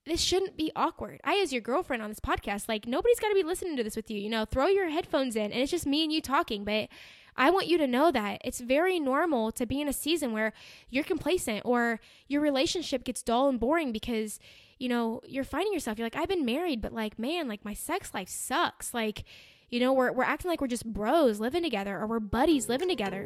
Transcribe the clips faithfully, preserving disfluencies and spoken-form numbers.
this shouldn't be awkward. I, as your girlfriend on this podcast, like, nobody's got to be listening to this with you. You know, throw your headphones in and it's just me and you talking. But I want you to know that it's very normal to be in a season where you're complacent or your relationship gets dull and boring because, you know, you're finding yourself. You're like, I've been married, but like, man, like my sex life sucks. Like, you know, we're we're acting like we're just bros living together or we're buddies living together.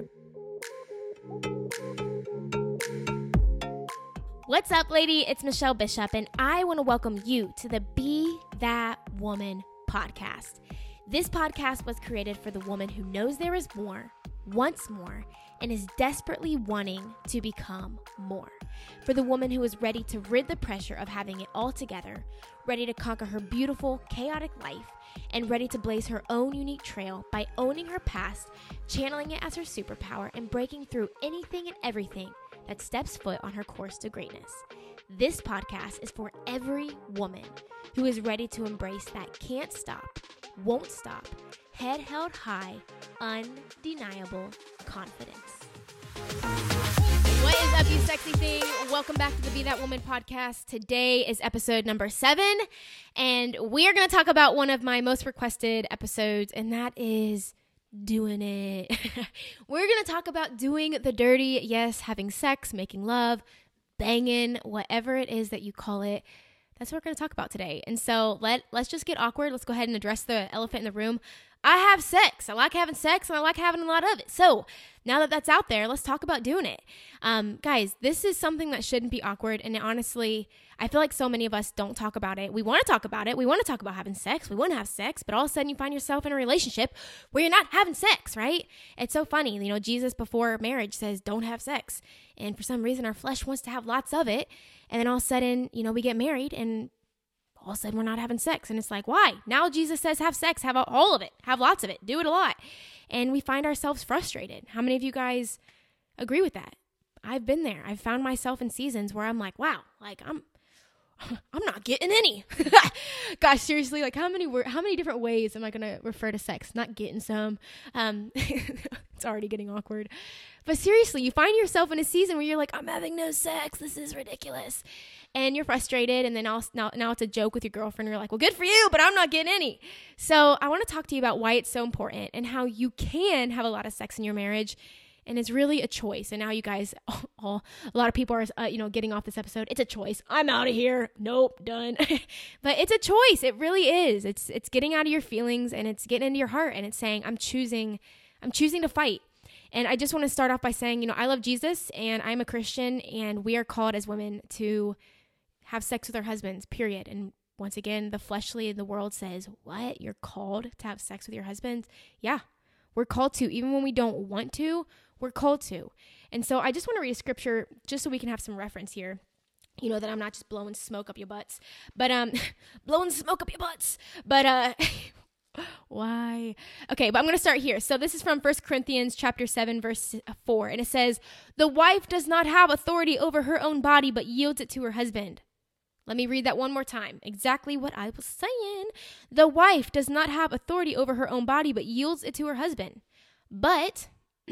What's up, lady? It's Michelle Bishop, and I want to welcome you to the Be That Woman podcast. This podcast was created for the woman who knows there is more, wants more, and is desperately wanting to become more. For the woman who is ready to rid the pressure of having it all together, ready to conquer her beautiful, chaotic life, and ready to blaze her own unique trail by owning her past, channeling it as her superpower, and breaking through anything and everything that steps foot on her course to greatness. This podcast is for every woman who is ready to embrace that can't stop, won't stop, head held high, undeniable confidence. What is up, you sexy thing? Welcome back to the Be That Woman podcast. Today is episode number seven, and we are going to talk about one of my most requested episodes, and that is doing it. We're going to talk about doing the dirty, yes, having sex, making love, banging, whatever it is that you call it. That's what we're going to talk about today. And so let, let's just get awkward. Let's go ahead and address the elephant in the room. I have sex. I like having sex, and I like having a lot of it. So now that that's out there, let's talk about doing it. Um, guys, this is something that shouldn't be awkward. And honestly, I feel like so many of us don't talk about it. We want to talk about it. We want to talk about having sex. We want to have sex. But all of a sudden you find yourself in a relationship where you're not having sex, right? It's so funny. You know, Jesus before marriage says, don't have sex. And for some reason, our flesh wants to have lots of it. And then all of a sudden, you know, we get married and all of a sudden we're not having sex. And it's like, why? Now Jesus says have sex, have all of it, have lots of it, do it a lot. And we find ourselves frustrated. How many of you guys agree with that? I've been there. I've found myself in seasons where I'm like, wow, like I'm I'm not getting any. Gosh, seriously, like how many how many different ways am I going to refer to sex? Not getting some. Um, it's already getting awkward. But seriously, you find yourself in a season where you're like, I'm having no sex. This is ridiculous. And you're frustrated, and then now, now, now it's a joke with your girlfriend. You're like, well, good for you, but I'm not getting any. So I want to talk to you about why it's so important and how you can have a lot of sex in your marriage, and it's really a choice. And now you guys, oh, oh, a lot of people are, uh, you know, getting off this episode. It's a choice. I'm out of here. Nope, done. But it's a choice. It really is. It's it's getting out of your feelings, and it's getting into your heart, and it's saying, I'm choosing, I'm choosing to fight. And I just want to start off by saying, you know, I love Jesus, and I'm a Christian, and we are called as women to have sex with our husbands, period. And once again, the fleshly in the world says, what? You're called to have sex with your husbands? Yeah, we're called to. Even when we don't want to, we're called to. And so I just want to read a scripture just so we can have some reference here. You know, that I'm not just blowing smoke up your butts, but um, blowing smoke up your butts. But uh, why? Okay, but I'm going to start here. So this is from First Corinthians chapter seven, verse four. And it says, the wife does not have authority over her own body, but yields it to her husband. Let me read that one more time. Exactly what I was saying. The wife does not have authority over her own body, but yields it to her husband. But,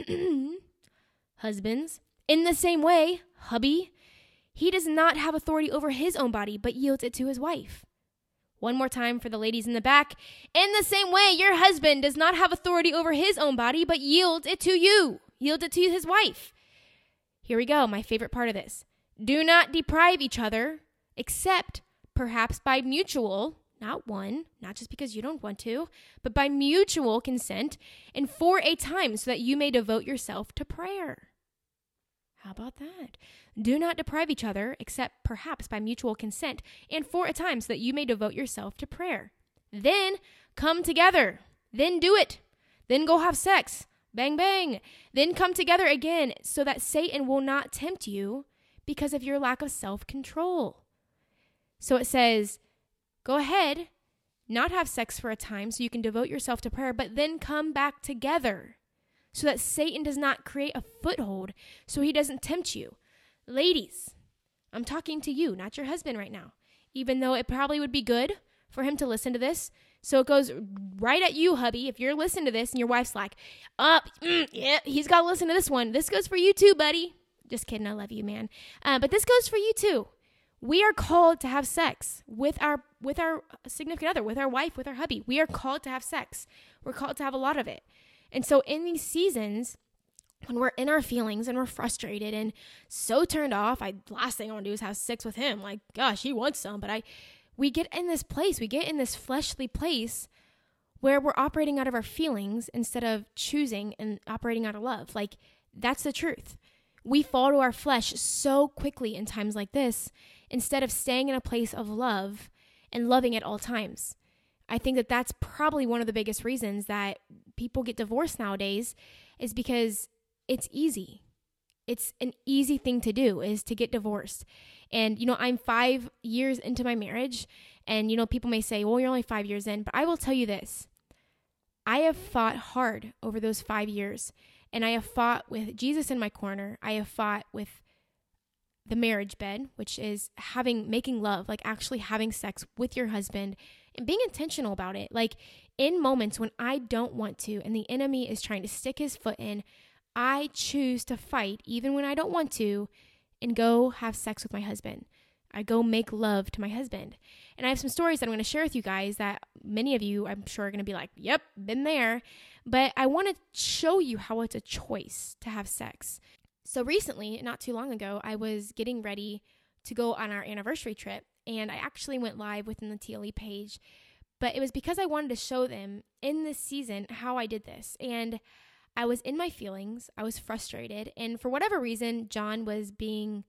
husbands, in the same way, hubby, he does not have authority over his own body, but yields it to his wife. One more time for the ladies in the back. In the same way, your husband does not have authority over his own body, but yields it to you. Yields it to his wife. Here we go, my favorite part of this. Do not deprive each other, except perhaps by mutual, not one, not just because you don't want to, but by mutual consent and for a time so that you may devote yourself to prayer. How about that? Do not deprive each other, except perhaps by mutual consent and for a time so that you may devote yourself to prayer. Then come together. Then do it. Then go have sex. Bang, bang. Then come together again so that Satan will not tempt you because of your lack of self-control. So it says, go ahead, not have sex for a time so you can devote yourself to prayer, but then come back together so that Satan does not create a foothold so he doesn't tempt you. Ladies, I'm talking to you, not your husband right now, even though it probably would be good for him to listen to this. So it goes right at you, hubby. If you're listening to this and your wife's like, uh, mm, yeah, he's got to listen to this one. This goes for you too, buddy. Just kidding. I love you, man. Uh, but this goes for you too. We are called to have sex with our with our significant other, with our wife, with our hubby. We are called to have sex. We're called to have a lot of it. And so in these seasons, when we're in our feelings and we're frustrated and so turned off, I last thing I want to do is have sex with him. Like, gosh, he wants some. But I, we get in this place, we get in this fleshly place where we're operating out of our feelings instead of choosing and operating out of love. Like, that's the truth. We fall to our flesh so quickly in times like this instead of staying in a place of love and loving at all times. I think that that's probably one of the biggest reasons that people get divorced nowadays is because it's easy. It's an easy thing to do is to get divorced. And, you know, I'm five years into my marriage and, you know, people may say, well, you're only five years in, but I will tell you this. I have fought hard over those five years and I have fought with Jesus in my corner. I have fought with the marriage bed, which is having, making love, like actually having sex with your husband and being intentional about it. Like in moments when I don't want to and the enemy is trying to stick his foot in, I choose to fight even when I don't want to and go have sex with my husband. I go make love to my husband. And I have some stories that I'm going to share with you guys that many of you, I'm sure, are going to be like, yep, been there. But I want to show you how it's a choice to have sex. So recently, not too long ago, I was getting ready to go on our anniversary trip. And I actually went live within the T L E page. But it was because I wanted to show them in this season how I did this. And I was in my feelings. I was frustrated. And for whatever reason, John was being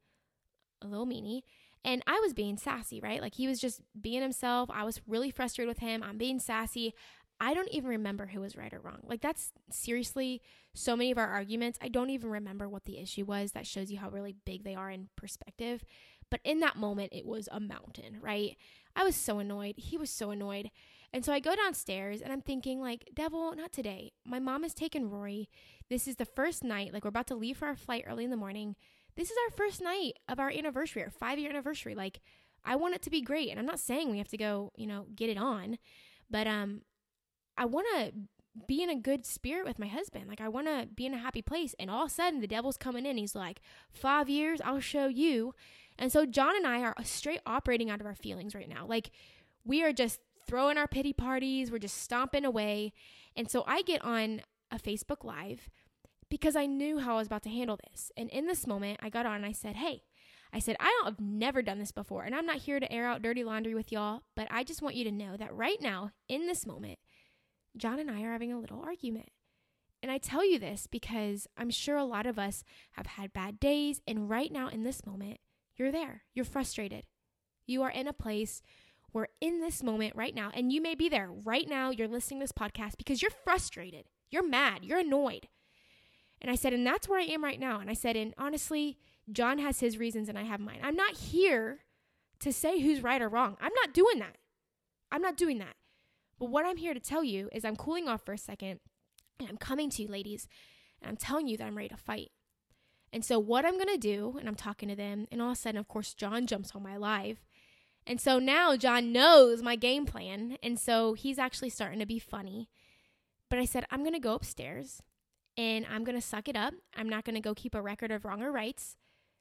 a little meanie. And I was being sassy, right? Like he was just being himself. I was really frustrated with him. I'm being sassy. I don't even remember who was right or wrong. Like that's seriously so many of our arguments. I don't even remember what the issue was. That shows you how really big they are in perspective. But in that moment, it was a mountain, right? I was so annoyed. He was so annoyed. And so I go downstairs and I'm thinking like, devil, not today. My mom has taken Rory. This is the first night. Like we're about to leave for our flight early in the morning. This is our first night of our anniversary, our five-year anniversary. Like, I want it to be great. And I'm not saying we have to go, you know, get it on. But um, I want to be in a good spirit with my husband. Like, I want to be in a happy place. And all of a sudden, the devil's coming in. He's like, five years, I'll show you. And so John and I are straight operating out of our feelings right now. Like, we are just throwing our pity parties. We're just stomping away. And so I get on a Facebook Live because I knew how I was about to handle this. And in this moment, I got on and I said, hey, I said, I don't, I've never done this before. And I'm not here to air out dirty laundry with y'all, but I just want you to know that right now, in this moment, John and I are having a little argument. And I tell you this because I'm sure a lot of us have had bad days. And right now, in this moment, you're there. You're frustrated. You are in a place where in this moment right now, and you may be there right now, you're listening to this podcast because you're frustrated. You're mad. You're annoyed. And I said, and that's where I am right now. And I said, and honestly, John has his reasons and I have mine. I'm not here to say who's right or wrong. I'm not doing that. I'm not doing that. But what I'm here to tell you is I'm cooling off for a second and I'm coming to you, ladies, and I'm telling you that I'm ready to fight. And so what I'm going to do, and I'm talking to them, and all of a sudden, of course, John jumps on my live. And so now John knows my game plan. And so he's actually starting to be funny. But I said, I'm going to go upstairs. And I'm going to suck it up. I'm not going to go keep a record of wrong or rights.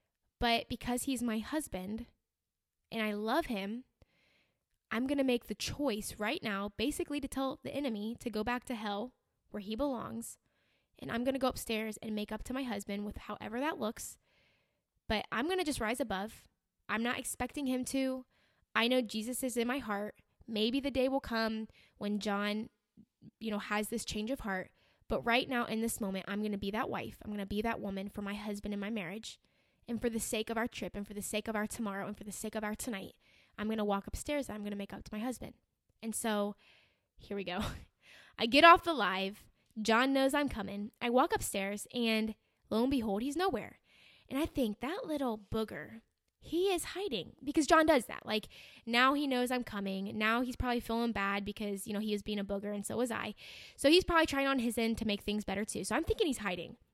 But because he's my husband and I love him, I'm going to make the choice right now, basically to tell the enemy to go back to hell where he belongs. And I'm going to go upstairs and make up to my husband with however that looks. But I'm going to just rise above. I'm not expecting him to. I know Jesus is in my heart. Maybe the day will come when John, you know, has this change of heart. But right now, in this moment, I'm going to be that wife. I'm going to be that woman for my husband in my marriage. And for the sake of our trip and for the sake of our tomorrow and for the sake of our tonight, I'm going to walk upstairs and I'm going to make up to my husband. And so here we go. I get off the live. John knows I'm coming. I walk upstairs and lo and behold, he's nowhere. And I think that little booger, he is hiding because John does that. Like now he knows I'm coming. Now he's probably feeling bad because, you know, he was being a booger and so was I. So he's probably trying on his end to make things better too. So I'm thinking he's hiding.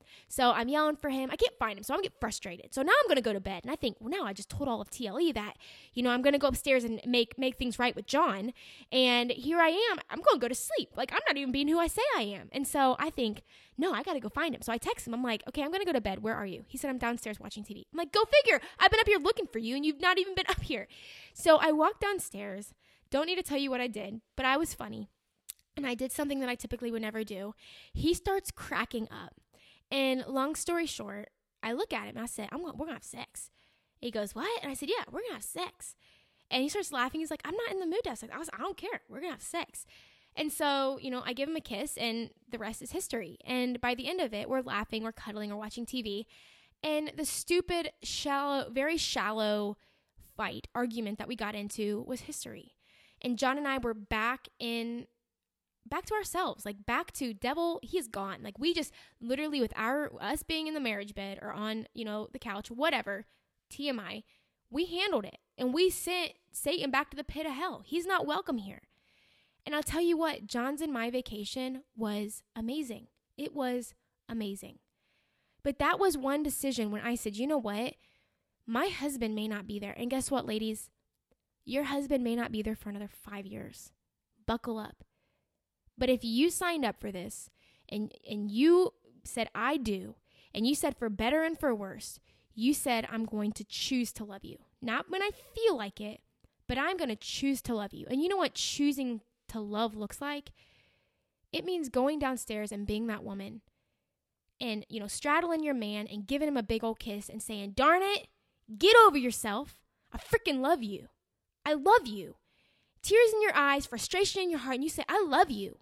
So I'm yelling for him. I can't find him. So I'm getting frustrated. So now I'm going to go to bed. And I think, well, now I just told all of T L E that, you know, I'm going to go upstairs and make, make things right with John. And here I am. I'm going to go to sleep. Like, I'm not even being who I say I am. And so I think, no, I got to go find him. So I text him. I'm like, okay, I'm going to go to bed. Where are you? He said, I'm downstairs watching T V. I'm like, go figure. I've been up here looking for you and you've not even been up here. So I walked downstairs. Don't need to tell you what I did, but I was funny. And I did something that I typically would never do. He starts cracking up. And long story short, I look at him and I said, I'm going, we're going to have sex. He goes, what? And I said, yeah, we're going to have sex. And he starts laughing. He's like, I'm not in the mood to have sex. I was, I don't care. We're going to have sex. And so, you know, I give him a kiss and the rest is history. And by the end of it, we're laughing, we're cuddling, we're watching T V. And the stupid, shallow, very shallow fight, argument that we got into was history. And John and I were back in, back to ourselves, like back to devil, he is gone. Like we just literally with our, us being in the marriage bed or on, you know, the couch, whatever, T M I, we handled it. And we sent Satan back to the pit of hell. He's not welcome here. And I'll tell you what, John's and my vacation was amazing. It was amazing. But that was one decision when I said, you know what? My husband may not be there. And guess what, ladies? Your husband may not be there for another five years. Buckle up. But if you signed up for this and, and you said, I do, and you said for better and for worse, you said, I'm going to choose to love you. Not when I feel like it, but I'm going to choose to love you. And you know what choosing to love looks like? It means going downstairs and being that woman and, you know, straddling your man and giving him a big old kiss and saying, darn it, get over yourself. I freaking love you. I love you. Tears in your eyes, frustration in your heart, and you say, I love you.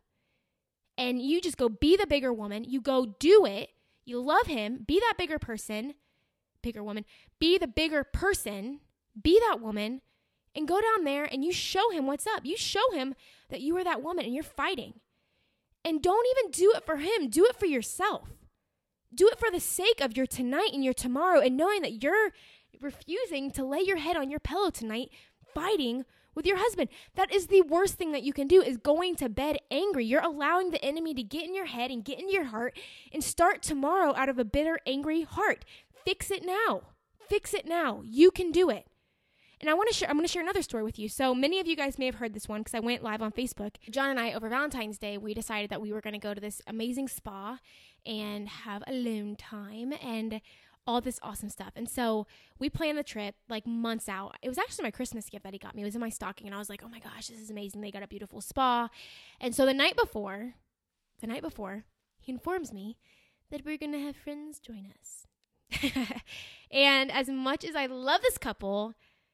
And you just go be the bigger woman. You go do it. You love him. Be that bigger person. Bigger woman. Be the bigger person. Be that woman. And go down there and you show him what's up. You show him that you are that woman and you're fighting. And don't even do it for him. Do it for yourself. Do it for the sake of your tonight and your tomorrow and knowing that you're refusing to lay your head on your pillow tonight fighting with your husband. That is the worst thing that you can do is going to bed angry. You're allowing the enemy to get in your head and get in your heart and start tomorrow out of a bitter, angry heart. Fix it now. Fix it now. You can do it. And I want to share, I'm going to share another story with you. So many of you guys may have heard this one because I went live on Facebook. John and I, over Valentine's Day, we decided that we were going to go to this amazing spa and have alone time and all this awesome stuff. And so we planned the trip like months out. It was actually my Christmas gift that he got me. It was in my stocking. And I was like, oh my gosh, this is amazing. They got a beautiful spa. And so the night before, the night before, he informs me that we're going to have friends join us. And as much as I love this couple,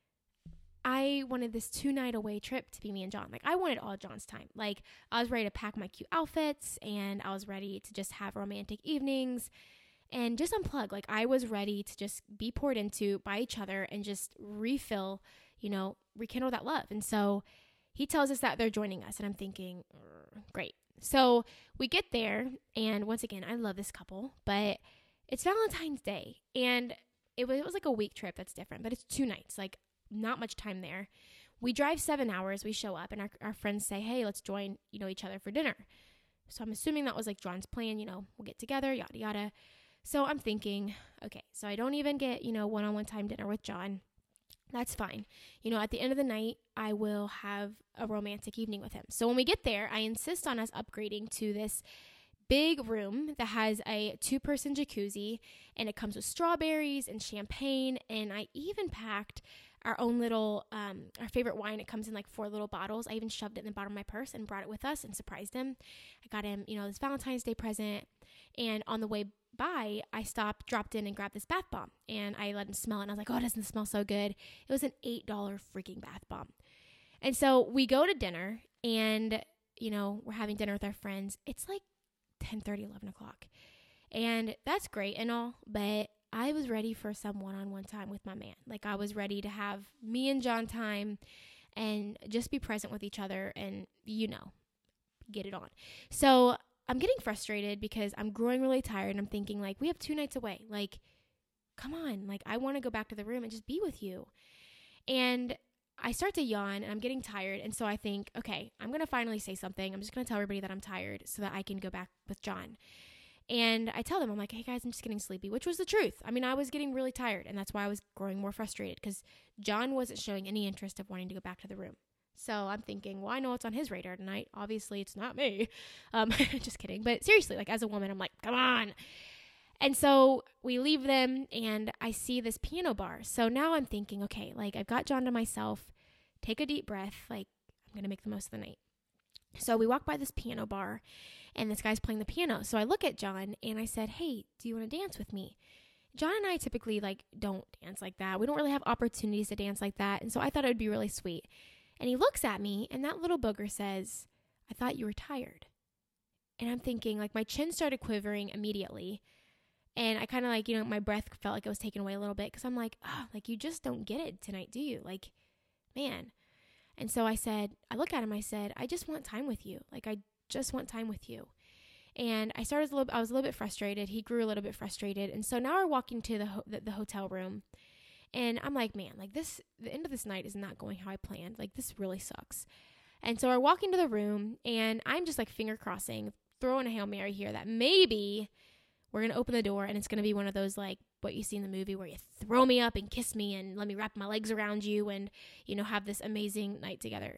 I wanted this two-night away trip to be me and John. Like, I wanted all John's time. Like, I was ready to pack my cute outfits, and I was ready to just have romantic evenings and just unplug. Like, I was ready to just be poured into by each other and just refill, you know, rekindle that love. And so he tells us that they're joining us, and I'm thinking, great. So we get there, and once again, I love this couple, but it's Valentine's Day, and it was, it was like a week trip. That's different, but it's two nights. Like, not much time there. We drive seven hours. We show up and our, our friends say, hey, let's join, you know, each other for dinner. So I'm assuming that was like John's plan, you know, we'll get together, yada, yada. So I'm thinking, okay, so I don't even get, you know, one-on-one time dinner with John. That's fine. You know, at the end of the night, I will have a romantic evening with him. So when we get there, I insist on us upgrading to this big room that has a two-person jacuzzi, and it comes with strawberries and champagne, and I even packed our own little, um, our favorite wine. It comes in like four little bottles. I even shoved it in the bottom of my purse and brought it with us and surprised him. I got him, you know, this Valentine's Day present. And on the way by, I stopped, dropped in and grabbed this bath bomb. And I let him smell it. And I was like, oh, doesn't it smell so good? It was an eight dollars freaking bath bomb. And so we go to dinner and, you know, we're having dinner with our friends. It's like ten thirty, eleven o'clock. And that's great and all, but I was ready for some one-on-one time with my man. Like, I was ready to have me and John time and just be present with each other and, you know, get it on. So I'm getting frustrated because I'm growing really tired and I'm thinking, like, we have two nights away. Like, come on. Like, I want to go back to the room and just be with you. And I start to yawn and I'm getting tired. And so I think, okay, I'm going to finally say something. I'm just going to tell everybody that I'm tired so that I can go back with John. And I tell them, I'm like, hey guys, I'm just getting sleepy, which was the truth. I mean, I was getting really tired, and that's why I was growing more frustrated, because John wasn't showing any interest of wanting to go back to the room. So I'm thinking, well, I know what's on his radar tonight. Obviously, it's not me. Um, just kidding. But seriously, like as a woman, I'm like, come on. And so we leave them, and I see this piano bar. So now I'm thinking, okay, like I've got John to myself. Take a deep breath. Like I'm going to make the most of the night. So we walk by this piano bar, and this guy's playing the piano. So I look at John, and I said, hey, do you want to dance with me? John and I typically like don't dance like that. We don't really have opportunities to dance like that. And so I thought it would be really sweet. And he looks at me, and that little booger says, I thought you were tired. And I'm thinking, like, my chin started quivering immediately. And I kind of like, you know, my breath felt like it was taken away a little bit, because I'm like, oh, like, you just don't get it tonight, do you? Like, man. And so I said, I look at him, I said, I just want time with you. Like, I just want time with you. And I started a little, I was a little bit frustrated. He grew a little bit frustrated. And so now we're walking to the, ho- the, the hotel room. And I'm like, man, like this, the end of this night is not going how I planned. Like, this really sucks. And so we're walking to the room, and I'm just like finger crossing, throwing a Hail Mary here that maybe we're going to open the door, and it's going to be one of those, like what you see in the movie where you throw me up and kiss me and let me wrap my legs around you and, you know, have this amazing night together.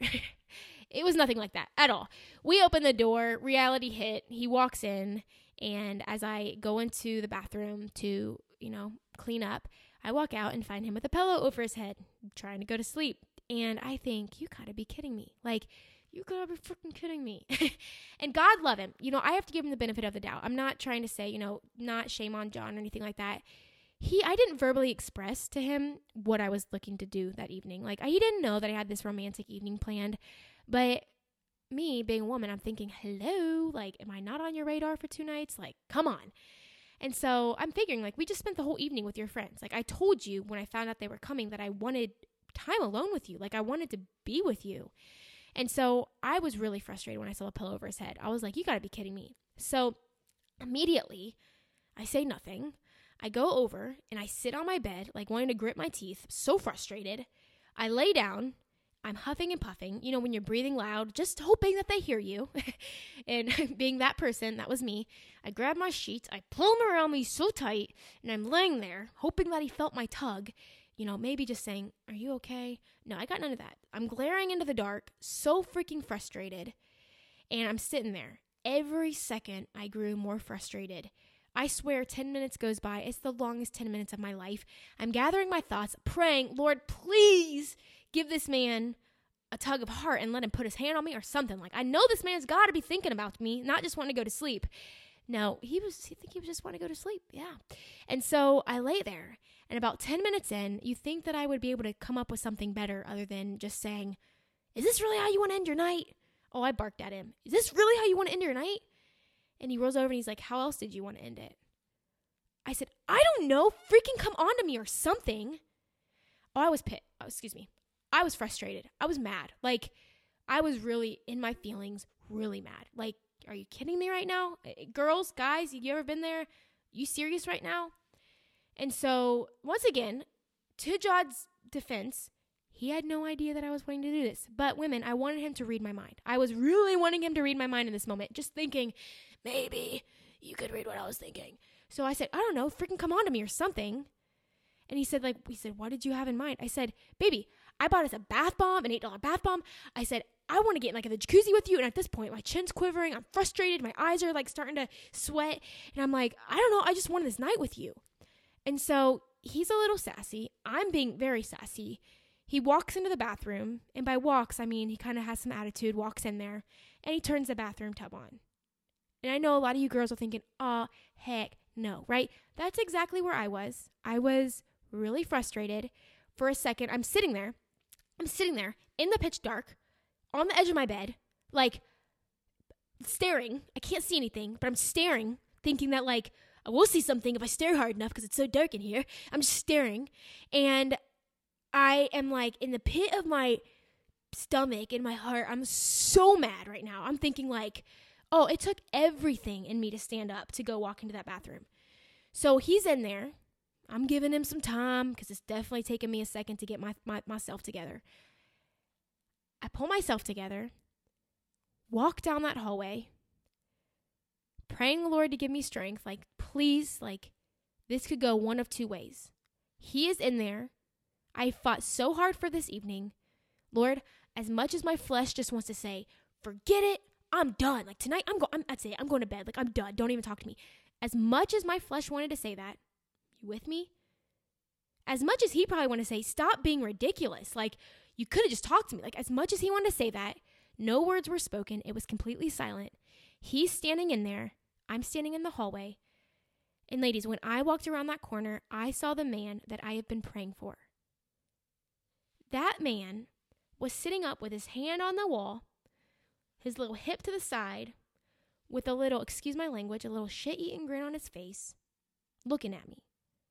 It was nothing like that at all. We open the door, reality hit, he walks in, and as I go into the bathroom to, you know, clean up, I walk out and find him with a pillow over his head, trying to go to sleep. And I think, you gotta be kidding me. Like, you gotta be freaking kidding me. And God love him. You know, I have to give him the benefit of the doubt. I'm not trying to say, you know, not shame on John or anything like that. He, I didn't verbally express to him what I was looking to do that evening. Like, I, he didn't know that I had this romantic evening planned. But me, being a woman, I'm thinking, hello, like, am I not on your radar for two nights? Like, come on. And so I'm figuring, like, we just spent the whole evening with your friends. Like, I told you when I found out they were coming that I wanted time alone with you. Like, I wanted to be with you. And so I was really frustrated when I saw the pillow over his head. I was like, you got to be kidding me. So immediately, I say nothing. I go over and I sit on my bed, like wanting to grit my teeth, so frustrated. I lay down. I'm huffing and puffing, you know, when you're breathing loud, just hoping that they hear you. And being that person, that was me. I grab my sheets, I pull them around me so tight, and I'm laying there, hoping that he felt my tug. You know, maybe just saying, are you okay? No, I got none of that. I'm glaring into the dark, so freaking frustrated. And I'm sitting there. Every second, I grew more frustrated. I swear, ten minutes goes by. It's the longest ten minutes of my life. I'm gathering my thoughts, praying, Lord, please give this man a tug of heart and let him put his hand on me or something. Like, I know this man's got to be thinking about me, not just wanting to go to sleep. No, he was, I think he was just wanting to go to sleep. Yeah. And so I lay there, and about ten minutes in, you think that I would be able to come up with something better other than just saying, is this really how you want to end your night? Oh, I barked at him. Is this really how you want to end your night? And he rolls over and he's like, how else did you want to end it? I said, I don't know. Freaking come on to me or something. Oh, I was pissed. Oh, excuse me. I was frustrated. I was mad. Like, I was really in my feelings, really mad. Like, are you kidding me right now? Girls, guys, you ever been there? You serious right now? And so, once again, to John's defense, he had no idea that I was wanting to do this. But women, I wanted him to read my mind. I was really wanting him to read my mind in this moment. Just thinking, maybe you could read what I was thinking. So I said, I don't know, freaking come on to me or something. And he said, like, he said, what did you have in mind? I said, baby, I bought us a bath bomb, an eight dollar bath bomb. I said, I want to get in, like, in the jacuzzi with you. And at this point, my chin's quivering. I'm frustrated. My eyes are, like, starting to sweat. And I'm like, I don't know. I just wanted this night with you. And so he's a little sassy. I'm being very sassy. He walks into the bathroom. And by walks, I mean he kind of has some attitude, walks in there. And he turns the bathroom tub on. And I know a lot of you girls are thinking, oh, heck no, right? That's exactly where I was. I was really frustrated. For a second, I'm sitting there. I'm sitting there in the pitch dark, on the edge of my bed, like, staring. I can't see anything, but I'm staring, thinking that, like, I will see something if I stare hard enough because it's so dark in here. I'm just staring. And I am, like, in the pit of my stomach, in my heart. I'm so mad right now. I'm thinking, like, oh, it took everything in me to stand up to go walk into that bathroom. So he's in there. I'm giving him some time because it's definitely taken me a second to get my, my myself together. I pull myself together, walk down that hallway, praying the Lord to give me strength. Like, please, like, this could go one of two ways. He is in there. I fought so hard for this evening. Lord, as much as my flesh just wants to say, forget it, I'm done. Like, tonight, I'm going, I'd say, I'm going to bed. Like, I'm done. Don't even talk to me. As much as my flesh wanted to say that, you with me? As much as he probably wanted to say, stop being ridiculous. Like, you could have just talked to me. Like, as much as he wanted to say that, no words were spoken. It was completely silent. He's standing in there. I'm standing in the hallway. And ladies, when I walked around that corner, I saw the man that I have been praying for. That man was sitting up with his hand on the wall, his little hip to the side, with a little, excuse my language, a little shit-eating grin on his face, looking at me.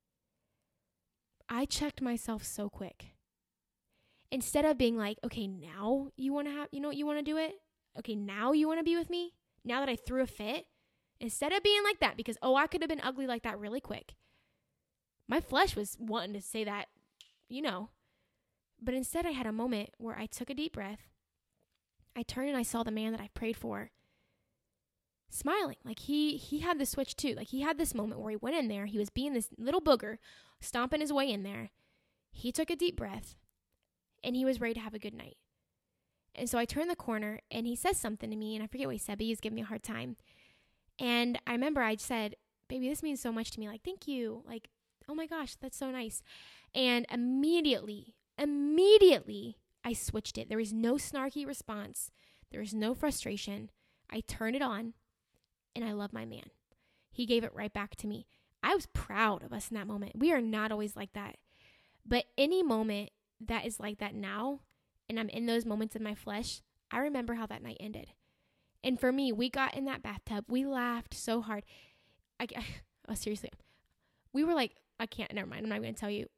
I checked myself so quick. Instead of being like, okay, now you want to have, you know what, you want to do it? Okay, now you want to be with me? Now that I threw a fit? Instead of being like that, because, oh, I could have been ugly like that really quick. My flesh was wanting to say that, you know. But instead I had a moment where I took a deep breath. I turned and I saw the man that I prayed for smiling. Like he, he had the switch too. Like he had this moment where he went in there. He was being this little booger, stomping his way in there. He took a deep breath and he was ready to have a good night. And so I turned the corner and he says something to me, and I forget what he said, but he was giving me a hard time. And I remember I said, baby, this means so much to me. Like, thank you. Like, oh my gosh, that's so nice. And immediately, immediately, I switched it. There was no snarky response. There was no frustration. I turned it on, and I love my man. He gave it right back to me. I was proud of us in that moment. We are not always like that. But any moment that is like that now, and I'm in those moments in my flesh, I remember how that night ended. And for me, we got in that bathtub. We laughed so hard. I, I, oh, seriously. We were like, I can't, never mind. I'm not going to tell you.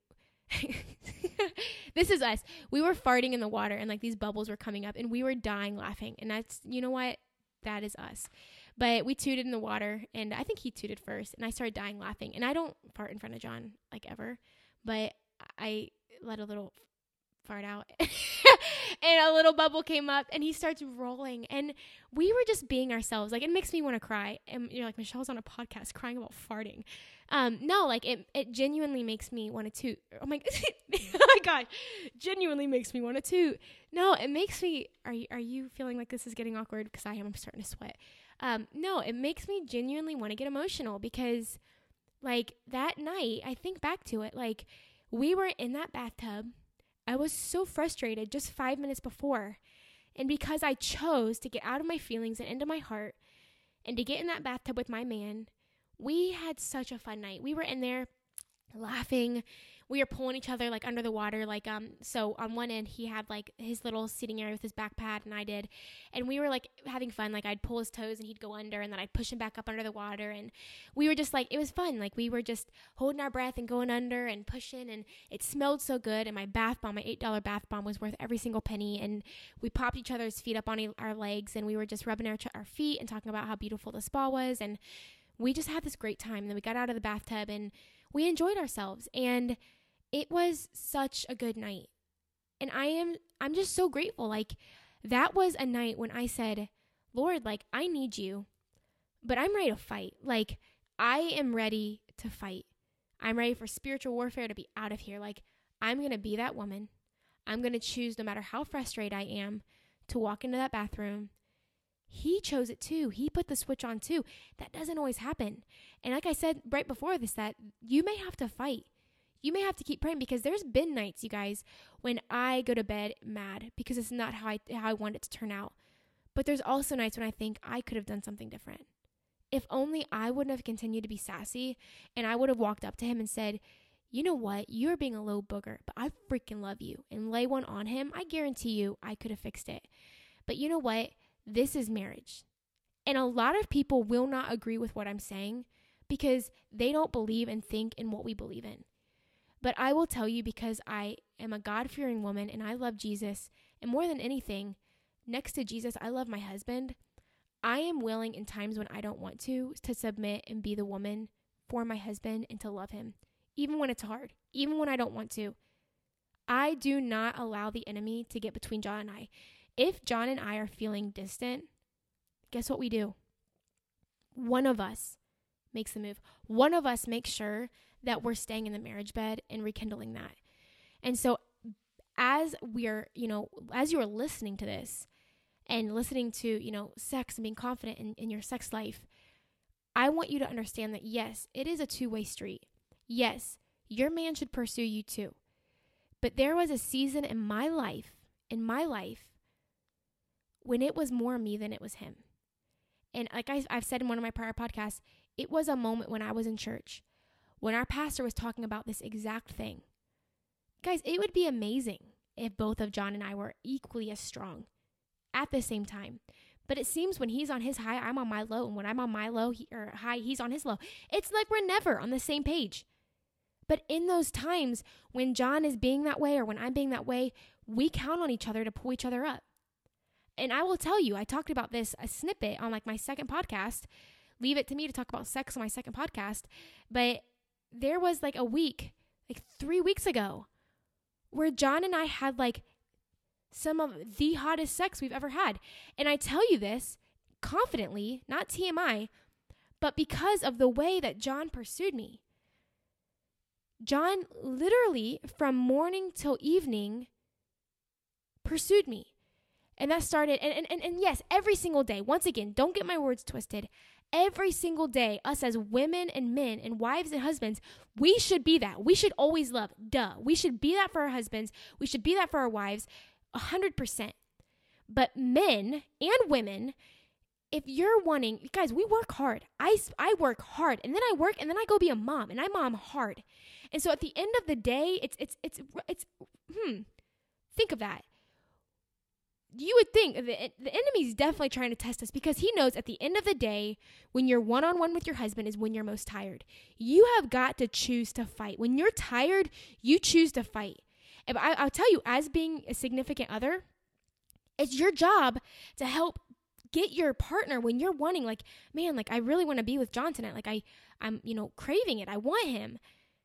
This is us. We were farting in the water and like these bubbles were coming up and we were dying laughing. And that's, you know what? That is us. But we tooted in the water and I think he tooted first and I started dying laughing. And I don't fart in front of John like ever, but I let a little fart out and a little bubble came up and he starts rolling and we were just being ourselves. Like, it makes me want to cry. And you're like, Michelle's on a podcast crying about farting. Um, no, like it, it genuinely makes me want to toot. Oh my, oh my God, genuinely makes me want to toot. No, it makes me, are you, are you feeling like this is getting awkward? Because I am, I'm starting to sweat. Um, no, it makes me genuinely want to get emotional because like that night, I think back to it, like we were in that bathtub. I was so frustrated just five minutes before. And because I chose to get out of my feelings and into my heart and to get in that bathtub with my man, we had such a fun night. We were in there laughing. We were pulling each other like under the water. Like, um, so on one end he had like his little seating area with his back pad and I did. And we were like having fun. Like I'd pull his toes and he'd go under and then I'd push him back up under the water. And we were just like, it was fun. Like we were just holding our breath and going under and pushing and it smelled so good. And my bath bomb, my eight dollar bath bomb was worth every single penny. And we popped each other's feet up on e- our legs and we were just rubbing our, ch- our feet and talking about how beautiful the spa was. And we just had this great time. And then we got out of the bathtub and we enjoyed ourselves. And it was such a good night. And I am, I'm just so grateful. Like that was a night when I said, Lord, like I need you, but I'm ready to fight. Like I am ready to fight. I'm ready for spiritual warfare to be out of here. Like I'm going to be that woman. I'm going to choose, no matter how frustrated I am, to walk into that bathroom. He chose it too. He put the switch on too. That doesn't always happen. And like I said right before this, that you may have to fight. You may have to keep praying because there's been nights, you guys, when I go to bed mad because it's not how I, how I want it to turn out. But there's also nights when I think I could have done something different. If only I wouldn't have continued to be sassy and I would have walked up to him and said, you know what, you're being a low booger, but I freaking love you, and lay one on him. I guarantee you I could have fixed it. But you know what? This is marriage. And a lot of people will not agree with what I'm saying because they don't believe and think in what we believe in. But I will tell you, because I am a God-fearing woman and I love Jesus, and more than anything, next to Jesus, I love my husband. I am willing in times when I don't want to, to submit and be the woman for my husband and to love him, even when it's hard, even when I don't want to. I do not allow the enemy to get between John and I. If John and I are feeling distant, guess what we do? one of us makes the move. One of us makes sure that we're staying in the marriage bed and rekindling that. And so as we're, you know, as you're listening to this and listening to, you know, sex and being confident in, in your sex life, I want you to understand that, yes, it is a two-way street. Yes, your man should pursue you too. But there was a season in my life, in my life, when it was more me than it was him. And like I, I've said in one of my prior podcasts, it was a moment when I was in church, when our pastor was talking about this exact thing. Guys, it would be amazing if both of John and I were equally as strong at the same time. But it seems when he's on his high, I'm on my low. And when I'm on my low he, or high, he's on his low. It's like we're never on the same page. But in those times when John is being that way or when I'm being that way, we count on each other to pull each other up. And I will tell you, I talked about this, a snippet on like my second podcast. Leave it to me to talk about sex on my second podcast. But there was like a week, like three weeks ago, where John and I had like some of the hottest sex we've ever had. And I tell you this confidently, not T M I, but because of the way that John pursued me. John literally from morning till evening pursued me. And that started, and, and, and yes, every single day, once again, don't get my words twisted. Every single day, us as women and men and wives and husbands, we should be that. We should always love. Duh. We should be that for our husbands. We should be that for our wives. A hundred percent. But men and women, if you're wanting, guys, we work hard. I, I work hard and then I work and then I go be a mom and I mom hard. And so at the end of the day, it's, it's, it's, it's, hmm, think of that. You would think the, the enemy's definitely trying to test us because he knows at the end of the day, when you're one-on-one with your husband is when you're most tired. You have got to choose to fight. When you're tired, you choose to fight. And I, I'll tell you, as being a significant other, it's your job to help get your partner when you're wanting, like, man, like, I really want to be with John tonight. Like, I, I'm, you know, craving it. I want him.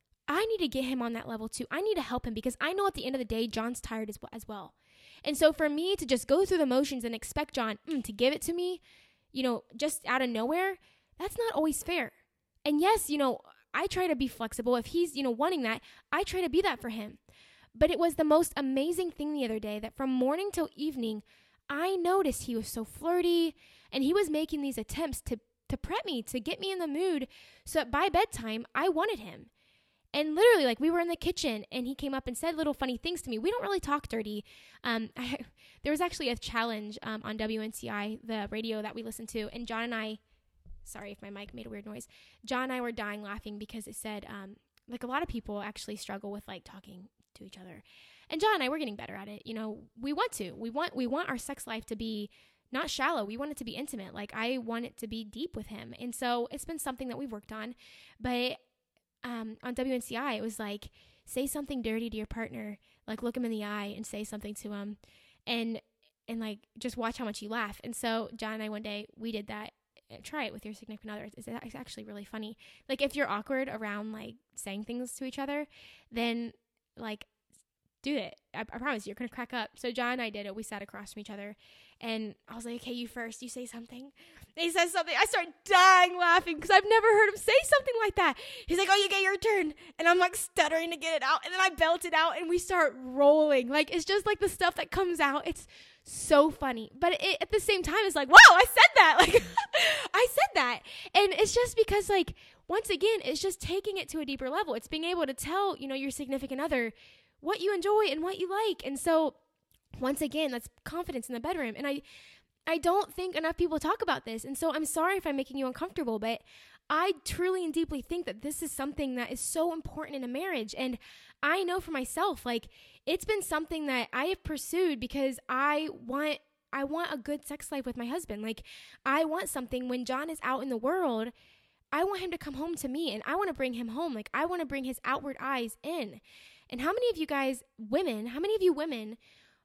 I need to get him on that level too. I need to help him because I know at the end of the day, John's tired as well. As well. And so for me to just go through the motions and expect John mm, to give it to me, you know, just out of nowhere, that's not always fair. And yes, you know, I try to be flexible. If he's, you know, wanting that, I try to be that for him. But it was the most amazing thing the other day that from morning till evening, I noticed he was so flirty and he was making these attempts to, to prep me, to get me in the mood so that by bedtime, I wanted him. And literally, like, we were in the kitchen, and he came up and said little funny things to me. We don't really talk dirty. Um, I, there was actually a challenge um, on W N C I, the radio that we listened to, and John and I, sorry if my mic made a weird noise, John and I were dying laughing because it said, um, like, a lot of people actually struggle with, like, talking to each other. And John and I, we're getting better at it. You know, we want to. We want, we want our sex life to be not shallow. We want it to be intimate. Like, I want it to be deep with him. And so it's been something that we've worked on. But Um, on W N C I, it was like, say something dirty to your partner, like look him in the eye and say something to him and, and like, just watch how much you laugh. And so John and I, one day we did that. Try it with your significant other. It's, it's actually really funny. Like if you're awkward around like saying things to each other, then like do it. I, I promise you're going to crack up. So John and I did it. We sat across from each other and I was like, okay, you first, you say something. And he says something. I start dying laughing because I've never heard him say something like that. He's like, oh, you get your turn. And I'm like stuttering to get it out. And then I belt it out and we start rolling. Like, it's just like the stuff that comes out. It's so funny. But it, at the same time, it's like, wow, I said that. Like, I said that. And it's just because, like, once again, it's just taking it to a deeper level. It's being able to tell, you know, your significant other what you enjoy and what you like. And so once again, that's confidence in the bedroom. And I, I don't think enough people talk about this. And so I'm sorry if I'm making you uncomfortable, but I truly and deeply think that this is something that is so important in a marriage. And I know for myself, like it's been something that I have pursued because I want, I want a good sex life with my husband. Like I want something when John is out in the world, I want him to come home to me and I want to bring him home. Like I want to bring his outward eyes in. And how many of you guys, women, how many of you women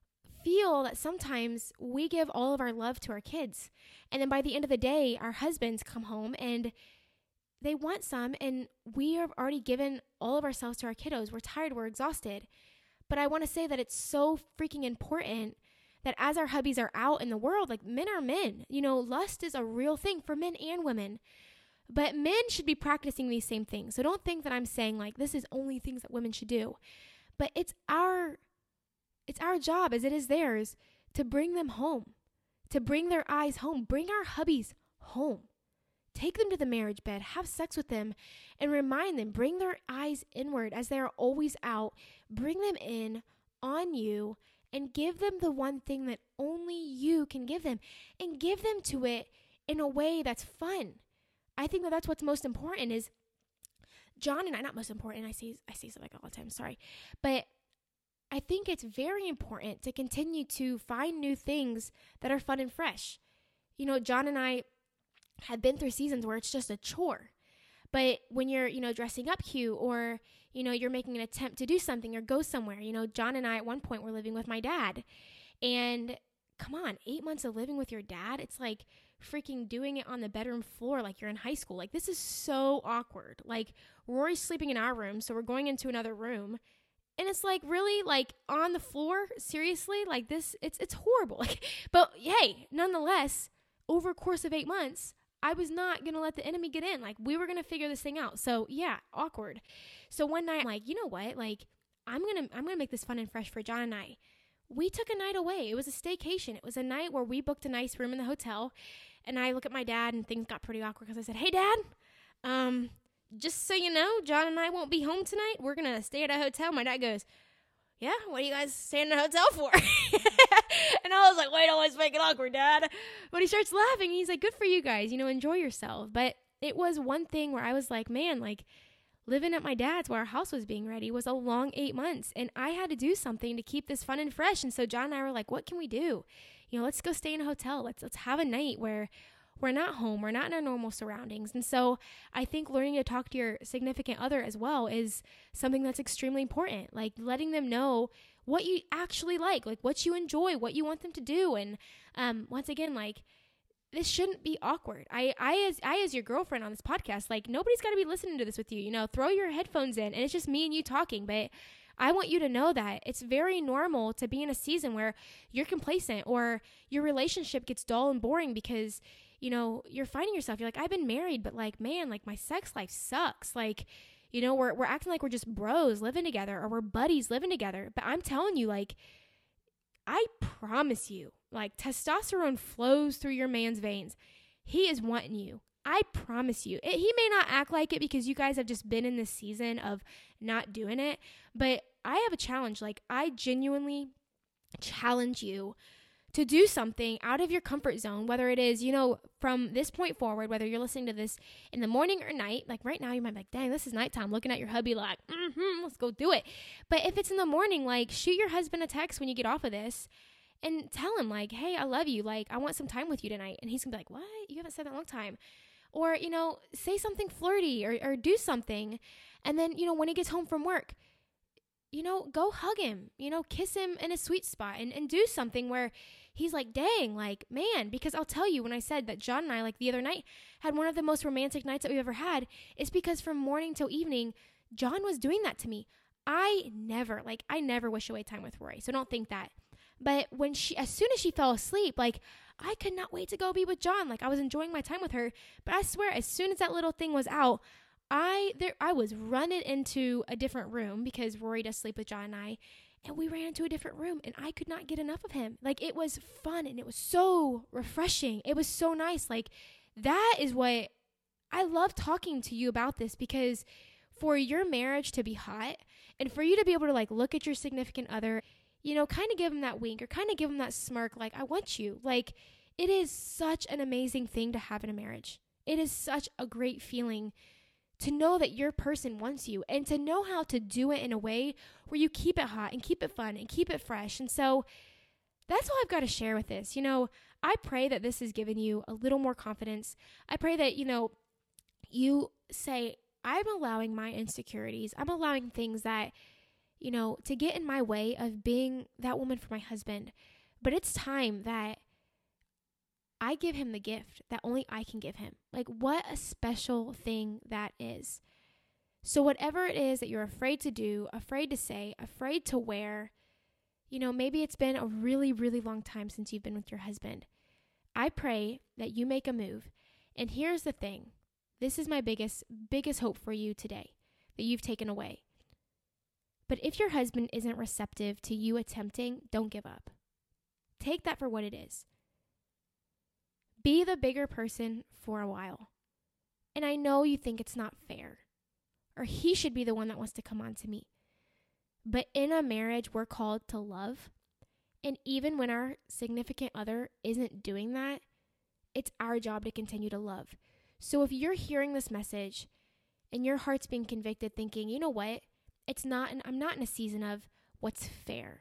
feel that sometimes we give all of our love to our kids and then by the end of the day, our husbands come home and they want some and we have already given all of ourselves to our kiddos. We're tired, we're exhausted. But I want to say that it's so freaking important that as our hubbies are out in the world, like men are men, you know, lust is a real thing for men and women. But men should be practicing these same things. So don't think that I'm saying like this is only things that women should do. But it's our it's our job, as it is theirs, to bring them home, to bring their eyes home, bring our hubbies home. Take them to the marriage bed, have sex with them, and remind them, bring their eyes inward as they are always out. Bring them in on you and give them the one thing that only you can give them, and give them to it in a way that's fun. I think that that's what's most important is John and I, not most important, I say, I say something like all the time, sorry. But I think it's very important to continue to find new things that are fun and fresh. You know, John and I have been through seasons where it's just a chore. But when you're, you know, dressing up cute, or, you know, you're making an attempt to do something or go somewhere, you know, John and I at one point were living with my dad. And come on, eight months of living with your dad, it's like freaking doing it on the bedroom floor like you're in high school. Like, this is so awkward. Like, Rory's sleeping in our room, so we're going into another room. And it's like, really, like, on the floor? Seriously? Like, this, it's it's horrible. Like, but hey, nonetheless, over a course of eight months, I was not going to let the enemy get in. Like, we were going to figure this thing out. So, yeah, awkward. So one night, I'm like, you know what? Like, I'm going to I'm gonna make this fun and fresh for John and I. We took a night away. It was a staycation. It was a night where we booked a nice room in the hotel. And I look at my dad, and things got pretty awkward because I said, hey, Dad, um, just so you know, John and I won't be home tonight. We're going to stay at a hotel. My dad goes, yeah, what are you guys staying in a hotel for? And I was like, wait, always make it awkward, Dad. But he starts laughing. He's like, good for you guys, you know, enjoy yourself. But it was one thing where I was like, man, like, living at my dad's where our house was being ready was a long eight months. And I had to do something to keep this fun and fresh. And so John and I were like, what can we do? You know, let's go stay in a hotel. Let's let's have a night where we're not home. We're not in our normal surroundings. And so I think learning to talk to your significant other as well is something that's extremely important. Like, letting them know what you actually like, like what you enjoy, what you want them to do. And um, once again, like, this shouldn't be awkward. I, I, as I, as your girlfriend on this podcast, like, nobody's got to be listening to this with you. You know, throw your headphones in, and it's just me and you talking. But I want you to know that it's very normal to be in a season where you're complacent, or your relationship gets dull and boring because, you know, you're finding yourself. You're like, I've been married, but like, man, like, my sex life sucks. Like, you know, we're we're acting like we're just bros living together, or we're buddies living together. But I'm telling you, like, I promise you, like, testosterone flows through your man's veins. He is wanting you. I promise you. It, he may not act like it because you guys have just been in this season of not doing it. But I have a challenge. Like, I genuinely challenge you to do something out of your comfort zone, whether it is, you know, from this point forward, whether you're listening to this in the morning or night. Like, right now, you might be like, dang, this is nighttime, looking at your hubby like, mm-hmm, let's go do it. But if it's in the morning, like, shoot your husband a text when you get off of this and tell him, like, hey, I love you. Like, I want some time with you tonight. And he's going to be like, what? You haven't said that in a long time. Or, you know, say something flirty, or, or do something. And then, you know, when he gets home from work, you know, go hug him, you know, kiss him in a sweet spot, and, and do something where he's like, dang, like, man, because I'll tell you, when I said that John and I, like, the other night had one of the most romantic nights that we've ever had, it's because from morning till evening, John was doing that to me. I never, like, I never wish away time with Rory. So don't think that. But when she, as soon as she fell asleep, like, I could not wait to go be with John. Like, I was enjoying my time with her. But I swear, as soon as that little thing was out, I there I was running into a different room because Rory does sleep with John and I. And we ran into a different room, and I could not get enough of him. Like, it was fun, and it was so refreshing. It was so nice. Like, that is what I love talking to you about this, because for your marriage to be hot, and for you to be able to, like, look at your significant other, you know, kind of give them that wink, or kind of give them that smirk, like, I want you. Like, it is such an amazing thing to have in a marriage. It is such a great feeling to know that your person wants you, and to know how to do it in a way where you keep it hot and keep it fun and keep it fresh. And so that's all I've got to share with this. You know, I pray that this has given you a little more confidence. I pray that, you know, you say, I'm allowing my insecurities, I'm allowing things that, you know, to get in my way of being that woman for my husband. But it's time that I give him the gift that only I can give him. Like, what a special thing that is. So whatever it is that you're afraid to do, afraid to say, afraid to wear, You know, maybe it's been a really, really long time since you've been with your husband. I pray that you make a move. And here's the thing. This is my biggest, biggest hope for you today that you've taken away. But if your husband isn't receptive to you attempting, don't give up. Take that for what it is. Be the bigger person for a while. And I know you think it's not fair, or he should be the one that wants to come on to me. But in a marriage, we're called to love. And even when our significant other isn't doing that, it's our job to continue to love. So if you're hearing this message and your heart's being convicted thinking, you know what? It's not, and I'm not in a season of what's fair.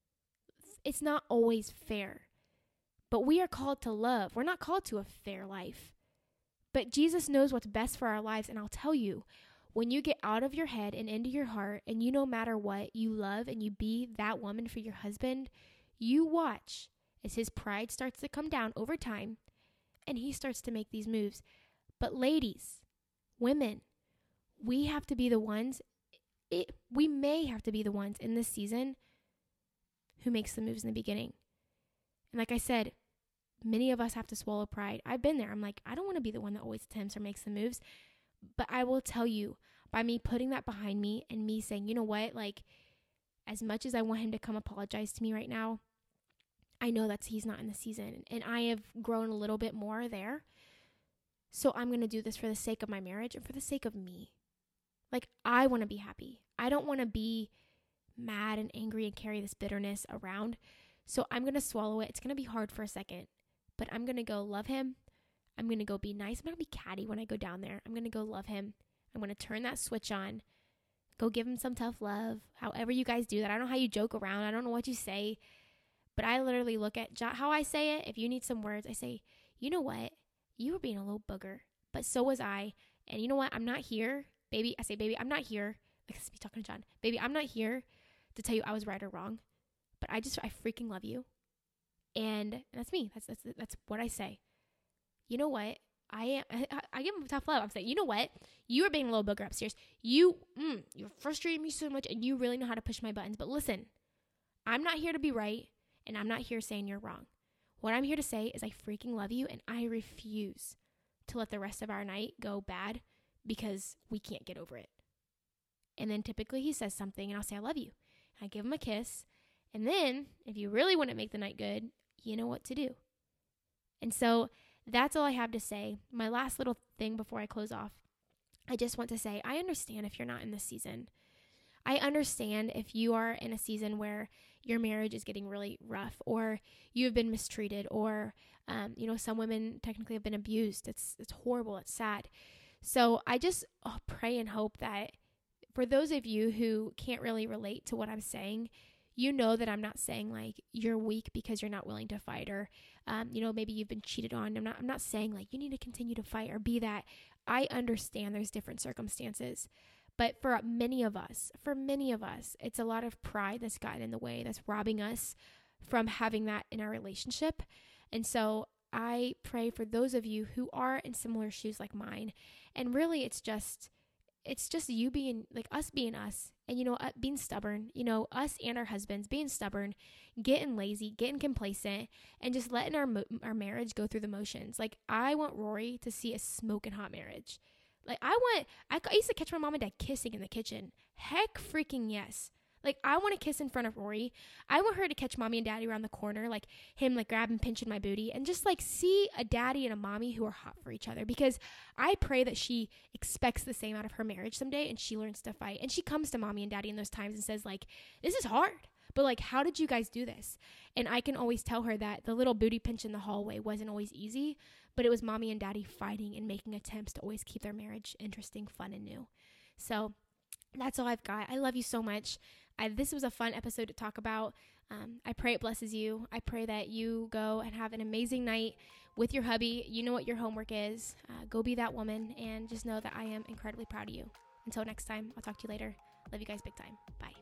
It's not always fair. But we are called to love. We're not called to a fair life. But Jesus knows what's best for our lives. And I'll tell you, when you get out of your head and into your heart, and you no matter what, you love and you be that woman for your husband, you watch as his pride starts to come down over time and he starts to make these moves. But ladies, women, we have to be the ones, it, we may have to be the ones in this season who makes the moves in the beginning. And like I said, many of us have to swallow pride. I've been there. I'm like, I don't want to be the one that always attempts or makes the moves. But I will tell you, by me putting that behind me and me saying, you know what, like, as much as I want him to come apologize to me right now, I know that he's not in the season. And I have grown a little bit more there. So I'm going to do this for the sake of my marriage and for the sake of me. Like, I want to be happy. I don't want to be mad and angry and carry this bitterness around. So I'm going to swallow it. It's going to be hard for a second, but I'm going to go love him. I'm going to go be nice. I'm going to be catty when I go down there. I'm going to go love him. I'm going to turn that switch on. Go give him some tough love. However you guys do that. I don't know how you joke around. I don't know what you say. But I literally look at how I say it. If you need some words, I say, you know what? You were being a little booger. But so was I. And you know what? I'm not here. Baby, I say, baby, I'm not here. Like, let's be talking to John. Baby, I'm not here to tell you I was right or wrong. But I just, I freaking love you. And that's me. That's that's that's what I say. You know what? I am. I, I give him tough love. I'm saying, you know what? You are being a little booger upstairs. You, mm, you're frustrating me so much, and you really know how to push my buttons. But listen, I'm not here to be right, and I'm not here saying you're wrong. What I'm here to say is I freaking love you, and I refuse to let the rest of our night go bad because we can't get over it. And then typically he says something, and I'll say I love you. I give him a kiss, and then if you really want to make the night good, you know what to do. And so that's all I have to say. My last little thing before I close off, I just want to say, I understand if you're not in this season. I understand if you are in a season where your marriage is getting really rough, or you have been mistreated, or, um, you know, some women technically have been abused. It's, it's horrible. It's sad. So I just oh, pray and hope that for those of you who can't really relate to what I'm saying, you know that I'm not saying like you're weak because you're not willing to fight, or, um, you know, maybe you've been cheated on. I'm not, I'm not saying like you need to continue to fight or be that. I understand there's different circumstances, but for many of us, for many of us, it's a lot of pride that's gotten in the way, that's robbing us from having that in our relationship. And so I pray for those of you who are in similar shoes like mine. And really it's just, it's just you being like us being us, and, you know, uh, being stubborn, you know, us and our husbands being stubborn, getting lazy, getting complacent, and just letting our, mo- our marriage go through the motions. Like, I want Rory to see a smoking hot marriage. Like, I want, I, I used to catch my mom and dad kissing in the kitchen. Heck freaking yes. Like, I want to kiss in front of Rory. I want her to catch mommy and daddy around the corner, like him, like grabbing, pinching my booty, and just like see a daddy and a mommy who are hot for each other. Because I pray that she expects the same out of her marriage someday, and she learns to fight. And she comes to mommy and daddy in those times and says like, this is hard, but like, how did you guys do this? And I can always tell her that the little booty pinch in the hallway wasn't always easy, but it was mommy and daddy fighting and making attempts to always keep their marriage interesting, fun, and new. So that's all I've got. I love you so much. I, this was a fun episode to talk about. Um, I pray it blesses you. I pray that you go and have an amazing night with your hubby. You know what your homework is. Uh, go be that woman, and just know that I am incredibly proud of you. Until next time, I'll talk to you later. Love you guys big time. Bye.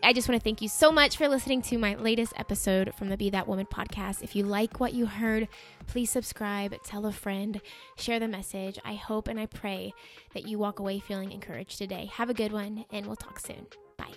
I just want to thank you so much for listening to my latest episode from the Be That Woman podcast. If you like what you heard, please subscribe, tell a friend, share the message. I hope and I pray that you walk away feeling encouraged today. Have a good one, and we'll talk soon. Bye.